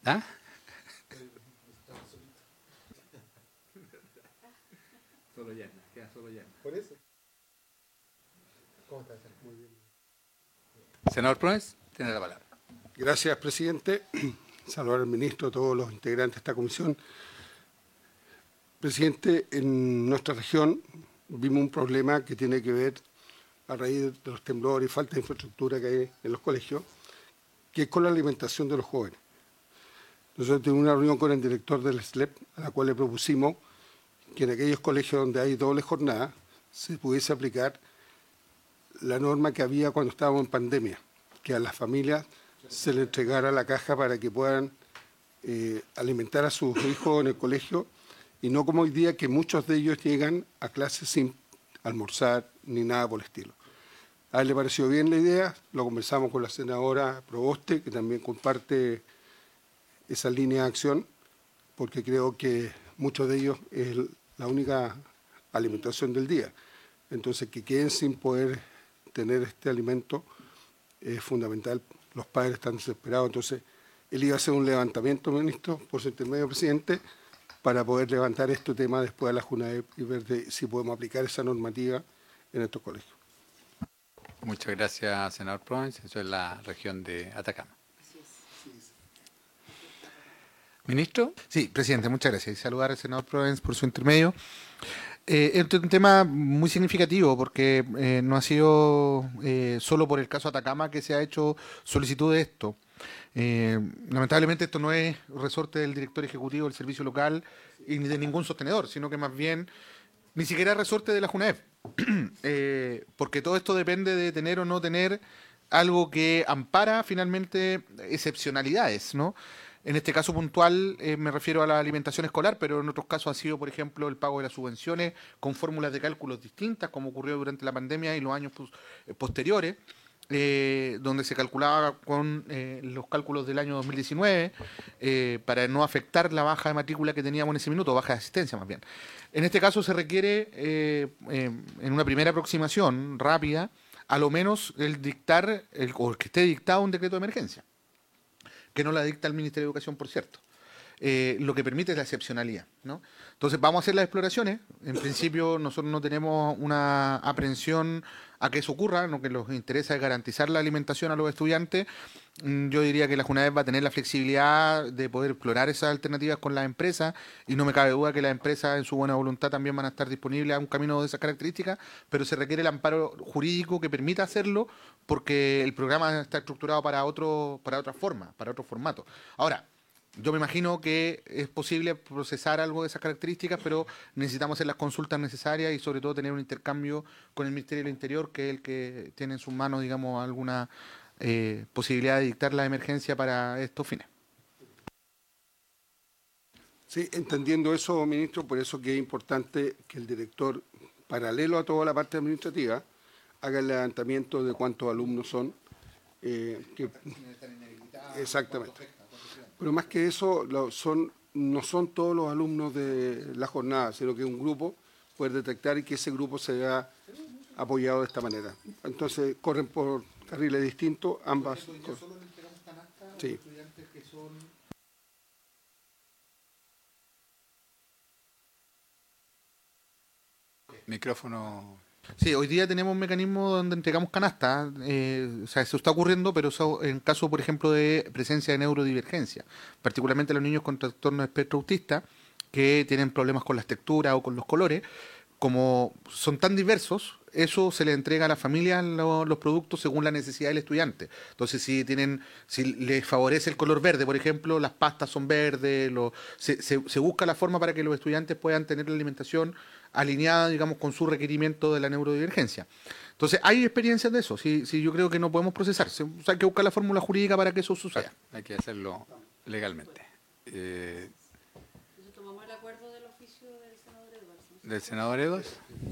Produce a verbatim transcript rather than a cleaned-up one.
¿Ah? Solo llena, queda solo llena. Por eso. ¿Cómo estás? Muy bien. Senador Proens, tiene la palabra. Gracias, presidente. Saludar al ministro, a todos los integrantes de esta comisión. Presidente, en nuestra región vimos un problema que tiene que ver, a raíz de los temblores y falta de infraestructura que hay en los colegios, que es con la alimentación de los jóvenes. Nosotros tuvimos una reunión con el director del S L E P, a la cual le propusimos que en aquellos colegios donde hay doble jornada se pudiese aplicar la norma que había cuando estábamos en pandemia, que a las familias se les entregara la caja para que puedan eh, alimentar a sus hijos en el colegio, y no como hoy día que muchos de ellos llegan a clases sin almorzar ni nada por el estilo. A él le pareció bien la idea, lo conversamos con la senadora Proboste, que también comparte esa línea de acción, porque creo que muchos de ellos es la única alimentación del día. Entonces, que queden sin poder tener este alimento es fundamental. Los padres están desesperados. Entonces, él iba a hacer un levantamiento, ministro, por su intermedio, presidente, para poder levantar este tema después de la JUNAEP y ver de, si podemos aplicar esa normativa en estos colegios. Muchas gracias, senador Proens. Eso es la región de Atacama. ¿Ministro? Sí, presidente, muchas gracias. Y saludar al senador Proens por su intermedio. Eh, es un tema muy significativo porque eh, no ha sido eh, solo por el caso Atacama que se ha hecho solicitud de esto. Eh, lamentablemente esto no es resorte del director ejecutivo del servicio local y ni de ningún sostenedor, sino que más bien ni siquiera resorte de la JUNAEP, eh, porque todo esto depende de tener o no tener algo que ampara finalmente excepcionalidades, ¿no? En este caso puntual eh, me refiero a la alimentación escolar, pero en otros casos ha sido, por ejemplo, el pago de las subvenciones con fórmulas de cálculos distintas, como ocurrió durante la pandemia y los años pues, eh, posteriores, eh, donde se calculaba con eh, los cálculos del año dos mil diecinueve eh, para no afectar la baja de matrícula que teníamos en ese minuto, baja de asistencia más bien. En este caso se requiere, eh, eh, en una primera aproximación rápida, a lo menos el dictar, el, o el que esté dictado un decreto de emergencia, que no la dicta el Ministerio de Educación, por cierto. Eh, lo que permite es la excepcionalidad, ¿no? Entonces vamos a hacer las exploraciones. En principio nosotros no tenemos una aprehensión a que eso ocurra, lo que nos interesa es garantizar la alimentación a los estudiantes. Yo diría que la JUNAEP va a tener la flexibilidad de poder explorar esas alternativas con las empresas y no me cabe duda que las empresas en su buena voluntad también van a estar disponibles a un camino de esas características, pero se requiere el amparo jurídico que permita hacerlo porque el programa está estructurado para otro, para otra forma, para otro formato. Ahora, yo me imagino que es posible procesar algo de esas características, pero necesitamos hacer las consultas necesarias y sobre todo tener un intercambio con el Ministerio del Interior, que es el que tiene en sus manos, digamos, alguna eh, posibilidad de dictar la emergencia para estos fines. Sí, entendiendo eso, ministro, por eso que es importante que el director, paralelo a toda la parte administrativa, haga el levantamiento de cuántos alumnos son. Eh, que, exactamente. Pero más que eso, lo, son, no son todos los alumnos de la jornada, sino que un grupo puede detectar y que ese grupo se vea apoyado de esta manera. Entonces, corren por carriles distintos, ambas. Solo le entregamos canasta a los estudiantes que son... Micrófono. Sí, hoy día tenemos un mecanismo donde entregamos canastas, eh, o sea, eso está ocurriendo, pero eso en caso, por ejemplo, de presencia de neurodivergencia, particularmente los niños con trastorno de espectro autista, que tienen problemas con las texturas o con los colores, como son tan diversos, eso se le entrega a la familia lo, los productos según la necesidad del estudiante. Entonces, si tienen, si les favorece el color verde, por ejemplo, las pastas son verdes, lo, se, se, se busca la forma para que los estudiantes puedan tener la alimentación alineada, digamos, con su requerimiento de la neurodivergencia. Entonces, hay experiencias de eso. Sí, sí, yo creo que no podemos procesar. O sea, hay que buscar la fórmula jurídica para que eso suceda. Hay que hacerlo legalmente. Eh, Entonces, tomamos el acuerdo del oficio del senador Edwards, ¿no? ¿Del senador Edwards?